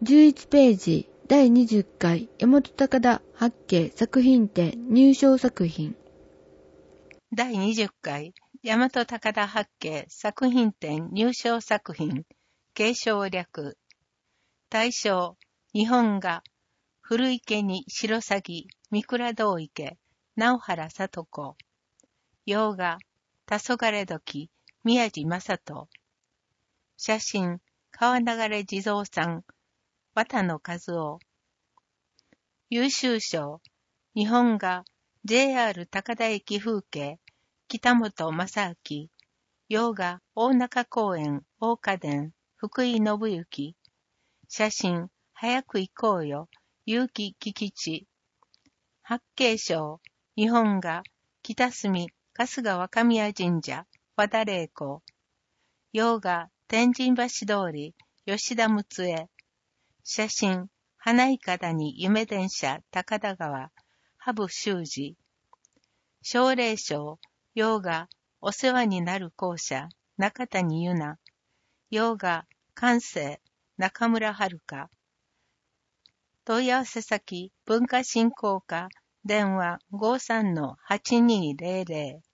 11ページ第20回大和高田八景作品展入賞作品。 第20回大和高田八景作品展入賞作品継承略。大賞日本画古池に白鷺三倉堂池直原聡子。洋画黄昏時宮地正人。写真川流地蔵さん綿野和夫。優秀賞日本画 JR 高田駅風景北本正明。洋画大中公園大花伝福井信之。写真早く行こうよ結城喜吉。八景賞日本画北隅春日若宮神社和田玲子。洋画天神橋通り吉田睦江。写真花いかだに夢電車高田川羽生修二。奨励賞洋画お世話になる校舎中谷由奈。洋画感性中村遥。問い合わせ先文化振興課電話 53-8200